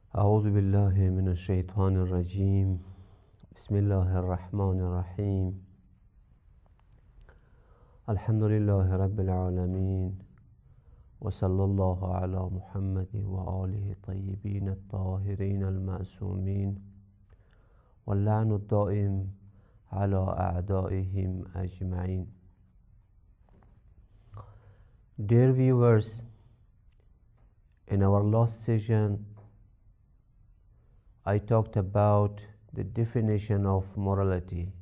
أعوذ بالله من الشيطان الرجيم بسم الله الرحمن الرحيم الحمد لله رب العالمين وصلى الله على محمد وآله الطيبين الطاهرين المعصومين واللعن الدائم على أعدائهم أجمعين. Dear viewers, in our last session I talked about the definition of morality.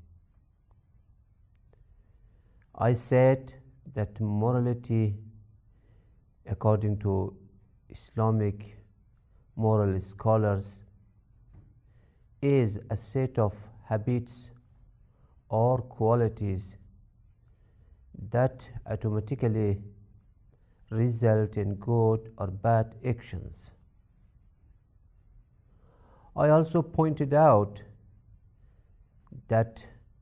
I said that morality, according to Islamic moral scholars, is a set of habits or qualities that automatically result in good or bad actions. I also pointed out that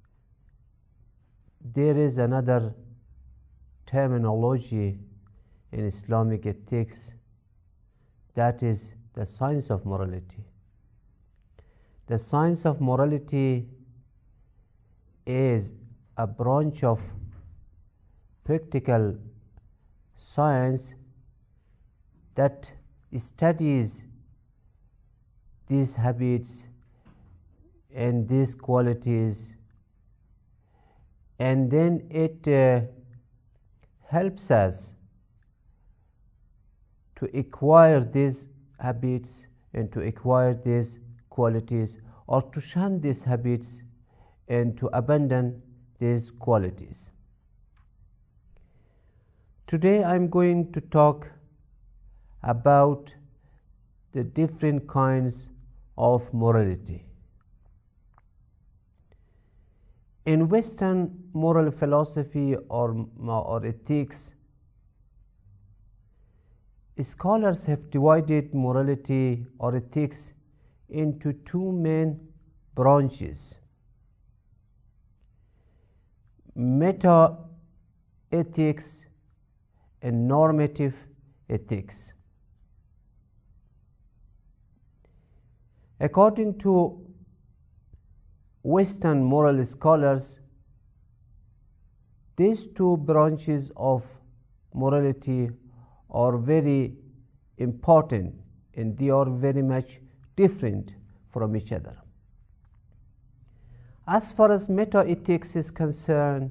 there is another terminology in Islamic ethics, that is the science of morality. The science of morality is a branch of practical science that studies these habits and these qualities, and then it helps us to acquire these habits and to acquire these qualities, or to shun these habits and to abandon these qualities. Today I am going to talk about the different kinds of morality. In Western moral philosophy or ethics, scholars have divided morality or ethics into two main branches: meta ethics and normative ethics. According to Western moral scholars, these two branches of morality are very important and they are very much different from each other. As far as meta-ethics is concerned,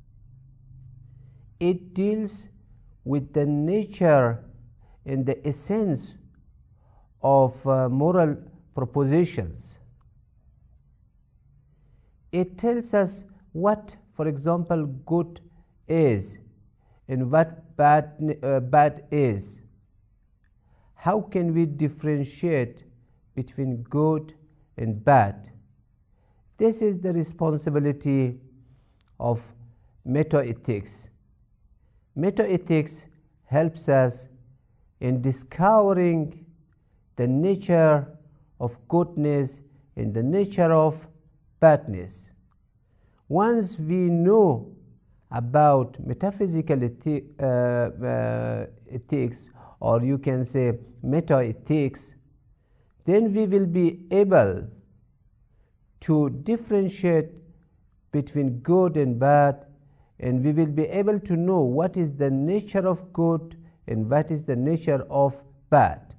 it deals with the nature and the essence of moral propositions. It tells us what, for example, good is and what bad is. How can we differentiate between good and bad? This is the responsibility of meta-ethics. Meta-ethics helps us in discovering the nature of goodness and the nature of badness. Once we know about metaphysical ethics, or you can say meta-ethics, then we will be able to differentiate between good and bad, and we will be able to know what is the nature of good and what is the nature of bad.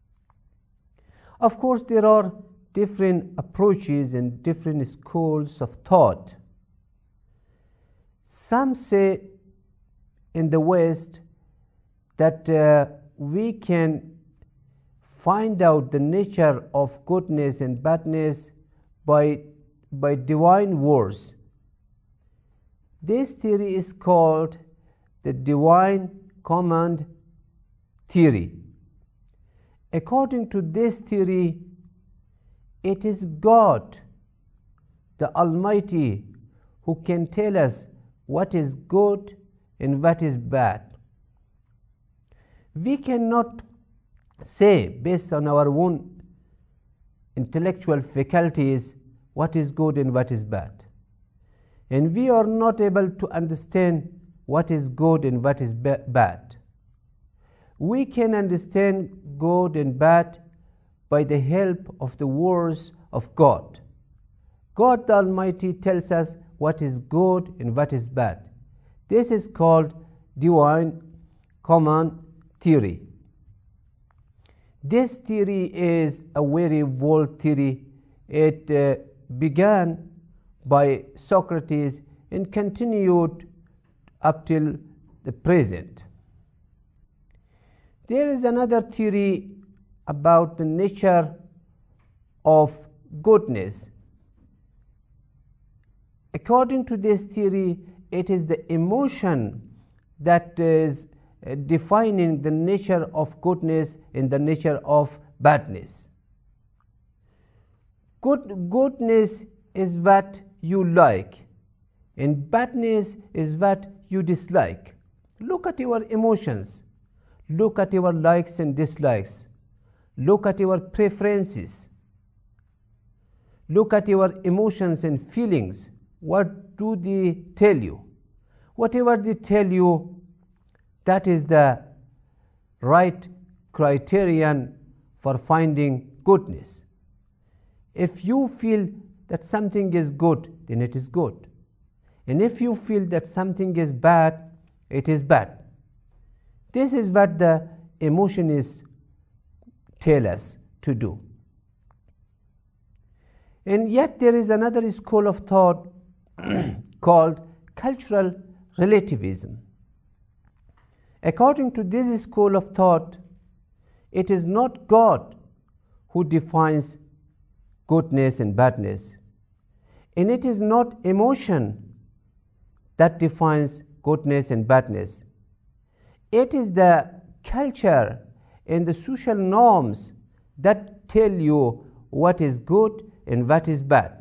Of course, there are different approaches and different schools of thought. Some say in the West that we can find out the nature of goodness and badness by divine words. This theory is called the divine command theory. According to this theory, it is God, the Almighty, who can tell us what is good and what is bad. We cannot say, based on our own intellectual faculties, what is good and what is bad. And we are not able to understand what is good and what is bad. We can understand good and bad by the help of the words of God. God the Almighty tells us what is good and what is bad. This is called divine command theory. This theory is a very old theory. It began by Socrates and continued up till the present. There is another theory about the nature of goodness. According to this theory, it is the emotion that is defining the nature of goodness and the nature of badness. Goodness is what you like, and badness is what you dislike. Look at your emotions. Look at your likes and dislikes. Look at your preferences. Look at your emotions and feelings. What do they tell you? Whatever they tell you, that is the right criterion for finding goodness. If you feel that something is good, then it is good. And if you feel that something is bad, it is bad. This is what the emotions tell us to do. And yet there is another school of thought called cultural relativism. According to this school of thought, it is not God who defines goodness and badness, and it is not emotion that defines goodness and badness. It is the culture and the social norms that tell you what is good and what is bad.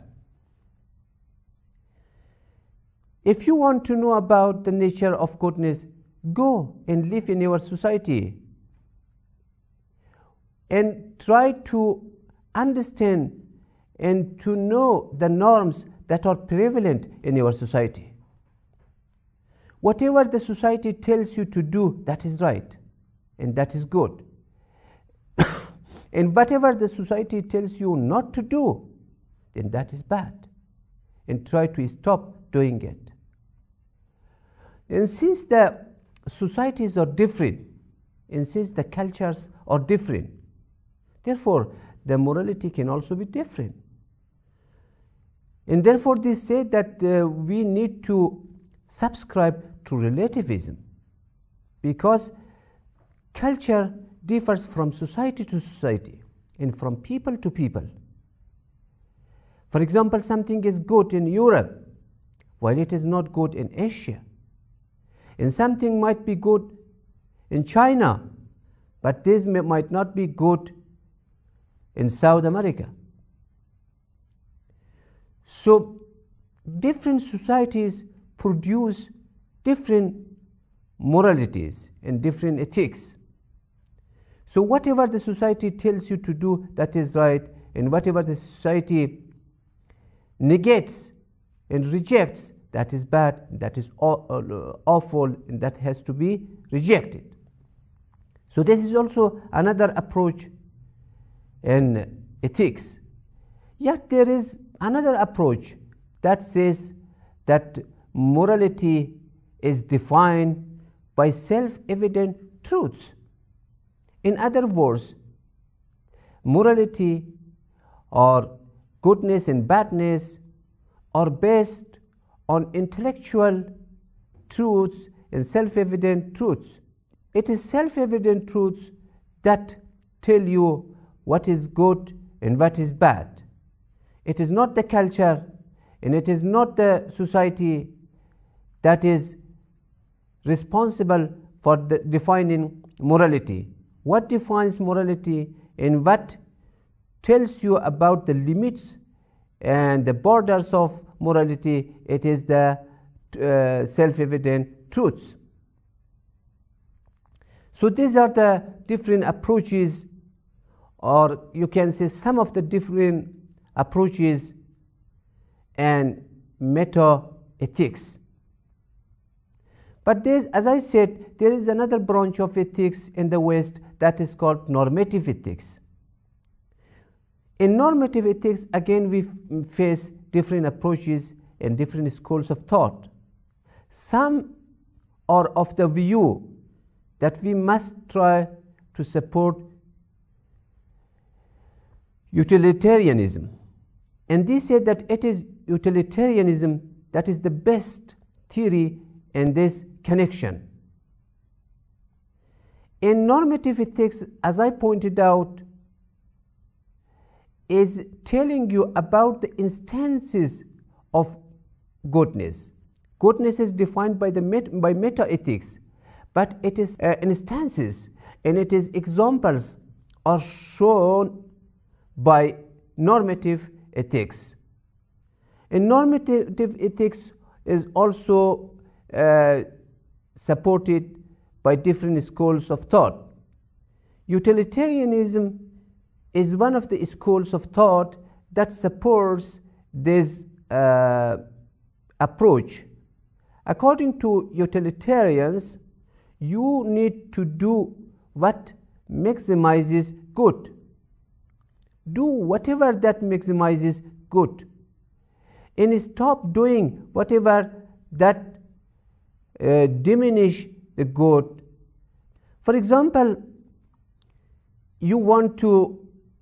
If you want to know about the nature of goodness, go and live in your society and try to understand and to know the norms that are prevalent in your society. Whatever the society tells you to do, that is right and that is good. And whatever the society tells you not to do, then that is bad, and try to stop doing it. And since the societies are different, and since the cultures are different, therefore the morality can also be different. And therefore they say that we need to subscribe to relativism, because culture differs from society to society and from people to people. For example, something is good in Europe while it is not good in Asia. And something might be good in China, but this might not be good in South America. So different societies produce different moralities and different ethics. So whatever the society tells you to do, that is right, and whatever the society negates and rejects, that is bad, that is awful, and that has to be rejected. So this is also another approach in ethics. Yet there is another approach that says that morality is defined by self-evident truths. In other words, morality or goodness and badness are based on intellectual truths and self-evident truths. It is self-evident truths that tell you what is good and what is bad. It is not the culture and it is not the society that is responsible for defining morality. What defines morality and what tells you about the limits and the borders of morality, it is the self-evident truths. So these are the different approaches, or you can say some of the different approaches and meta-ethics. But as I said, there is another branch of ethics in the West that is called normative ethics. In normative ethics, again, we face different approaches and different schools of thought. Some are of the view that we must try to support utilitarianism, and they say that it is utilitarianism that is the best theory in this connection. In normative ethics, as I pointed out, is telling you about the instances of goodness. Goodness is defined by meta-ethics, but it is instances, and it is examples are shown by normative ethics. And normative ethics is also supported by different schools of thought. Utilitarianism is one of the schools of thought that supports this approach. According to utilitarians, you need to do what maximizes good. Do whatever that maximizes good, and stop doing whatever that diminish the good. For example, you want to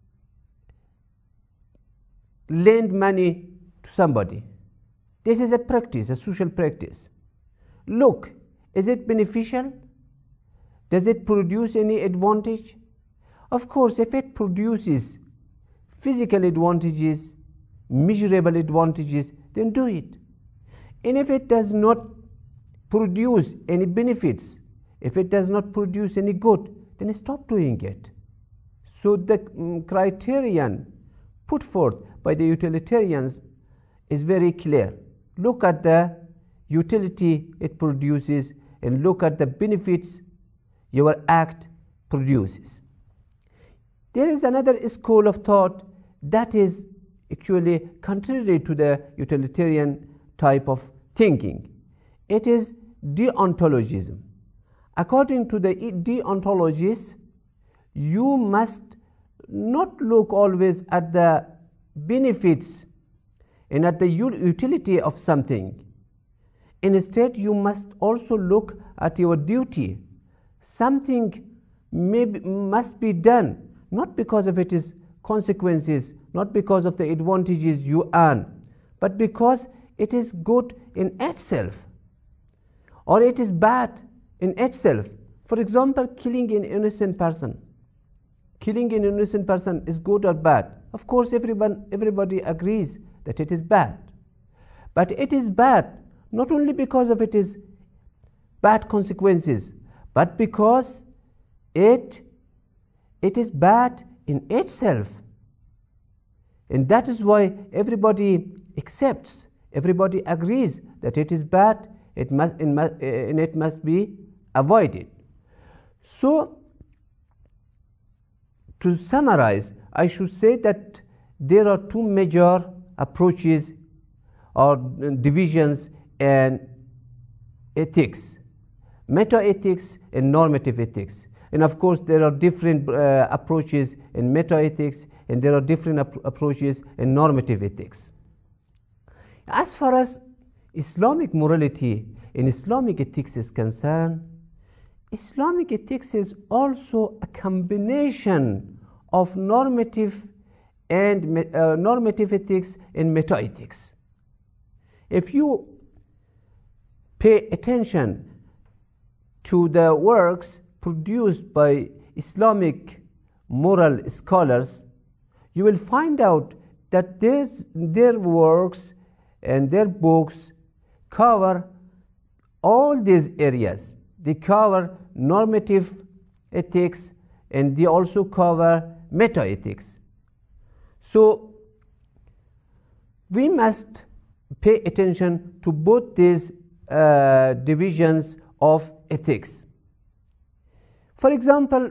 lend money to somebody. This is a practice, a social practice. Look, is it beneficial? Does it produce any advantage? Of course, if it produces physical advantages, measurable advantages, then do it. And if it does not produce any benefits, if it does not produce any good, then stop doing it. So the criterion put forth by the utilitarians is very clear. Look at the utility it produces and look at the benefits your act produces. There is another school of thought that is actually contrary to the utilitarian type of thinking. It is deontologism. According to the deontologists, you must not look always at the benefits and at the utility of something. Instead, you must also look at your duty. Something must be done, not because of its consequences, not because of the advantages you earn, but because it is good in itself, or it is bad in itself. For example, killing an innocent person. Killing an innocent person is good or bad? Of course, everybody agrees that it is bad. But it is bad not only because of its bad consequences, but because it is bad in itself. And that is why everybody accepts, everybody agrees that it is bad, and it must be avoided. So, to summarize, I should say that there are two major approaches or divisions in ethics: meta-ethics and normative ethics. And of course, there are different approaches in meta-ethics, and there are different approaches in normative ethics. As far as Islamic morality and Islamic ethics is concerned, Islamic ethics is also a combination of normative ethics and meta-ethics. If you pay attention to the works produced by Islamic moral scholars, you will find out that their works and their books cover all these areas. They cover normative ethics and they also cover meta-ethics. So we must pay attention to both these divisions of ethics. For example,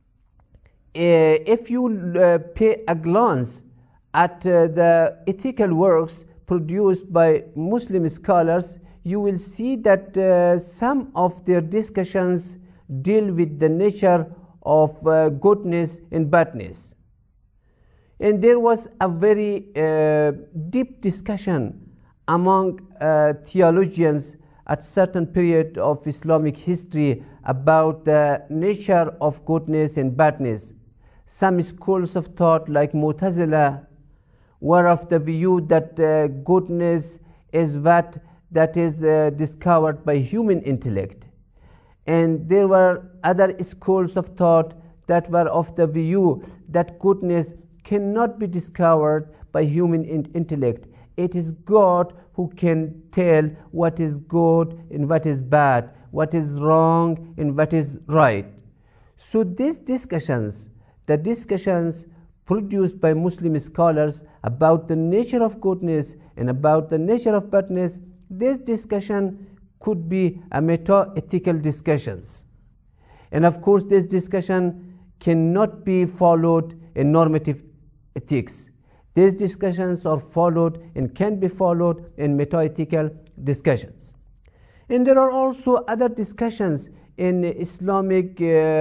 if you pay a glance at the ethical works produced by Muslim scholars, you will see that some of their discussions deal with the nature of goodness and badness. And there was a very deep discussion among theologians at certain period of Islamic history about the nature of goodness and badness. Some schools of thought, like Mu'tazila, were of the view that goodness is that is discovered by human intellect. And there were other schools of thought that were of the view that goodness cannot be discovered by human intellect. It is God who can tell what is good and what is bad, what is wrong and what is right. So these discussions, the discussions produced by Muslim scholars about the nature of goodness and about the nature of badness, this discussion could be a meta-ethical discussions. And of course, this discussion cannot be followed in normative ethics. These discussions are followed and can be followed in meta-ethical discussions. And there are also other discussions in Islamic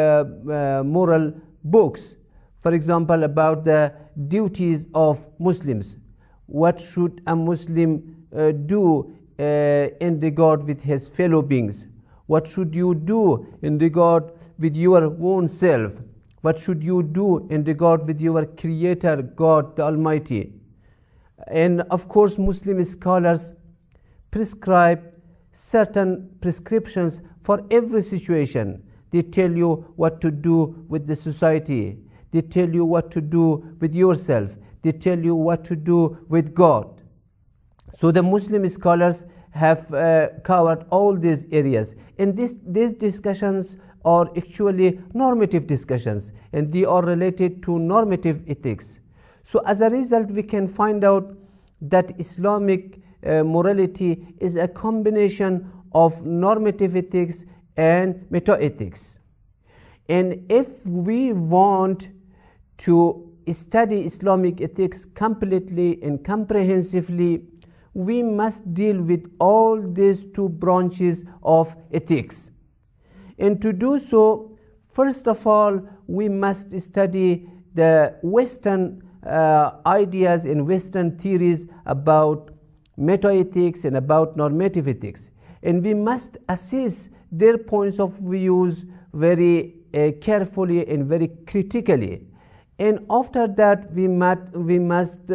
moral books. For example, about the duties of Muslims. What should a Muslim do in regard with his fellow beings? What should you do in regard with your own self? What should you do in regard with your Creator, God the Almighty? And of course, Muslim scholars prescribe certain prescriptions for every situation. They tell you what to do with the society. They tell you what to do with yourself. They tell you what to do with God. So the Muslim scholars have covered all these areas. And these discussions are actually normative discussions, and they are related to normative ethics. So as a result, we can find out that Islamic morality is a combination of normative ethics and meta-ethics. And if we want to study Islamic ethics completely and comprehensively, we must deal with all these two branches of ethics. And to do so, first of all, we must study the Western ideas and Western theories about meta-ethics and about normative ethics. And we must assess their points of views very carefully and very critically. And after that, we must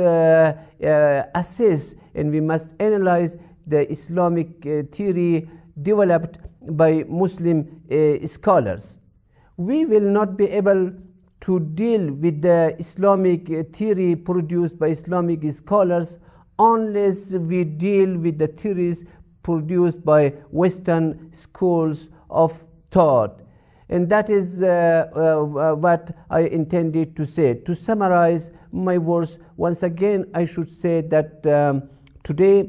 assess and we must analyze the Islamic theory developed by Muslim scholars. We will not be able to deal with the Islamic theory produced by Islamic scholars unless we deal with the theories produced by Western schools of thought. And that is what I intended to say. To summarize my words, once again, I should say that today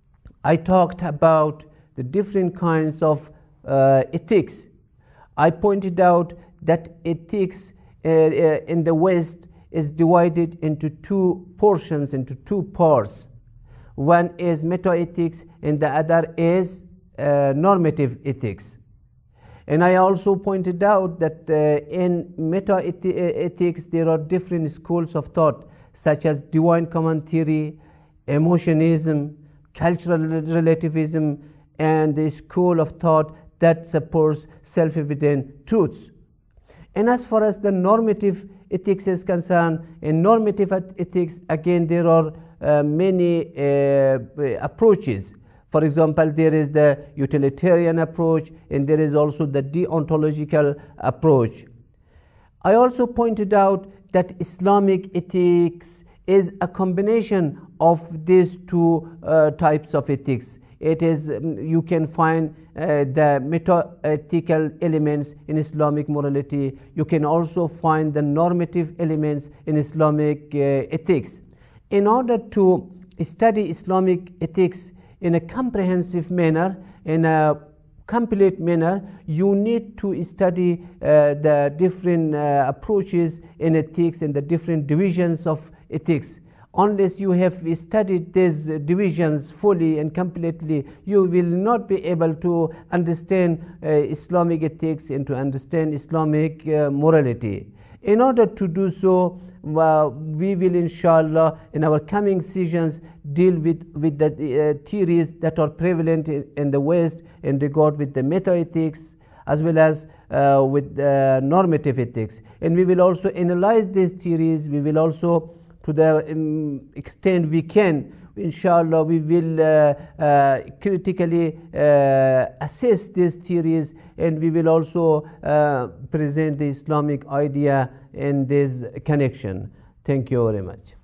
I talked about the different kinds of ethics. I pointed out that ethics in the West is divided into two portions, into two parts. One is meta-ethics and the other is normative ethics. And I also pointed out that in meta-ethics there are different schools of thought, such as divine command theory, emotionism, cultural relativism, and the school of thought that supports self-evident truths. And as far as the normative ethics is concerned, in normative ethics, again, there are many approaches. For example, there is the utilitarian approach, and there is also the deontological approach. I also pointed out that Islamic ethics is a combination of these two types of ethics. It is, you can find the meta-ethical elements in Islamic morality. You can also find the normative elements in Islamic ethics. In order to study Islamic ethics in a comprehensive manner, in a complete manner, you need to study the different approaches in ethics and the different divisions of ethics. Unless you have studied these divisions fully and completely, you will not be able to understand Islamic ethics and to understand Islamic morality. In order to do so, we will inshallah in our coming sessions deal with the theories that are prevalent in the West in regard with the meta-ethics as well as with normative ethics. And we will also analyze these theories. We will also, to the extent we can, inshallah, we will critically assess these theories, and we will also present the Islamic idea in this connection. Thank you very much.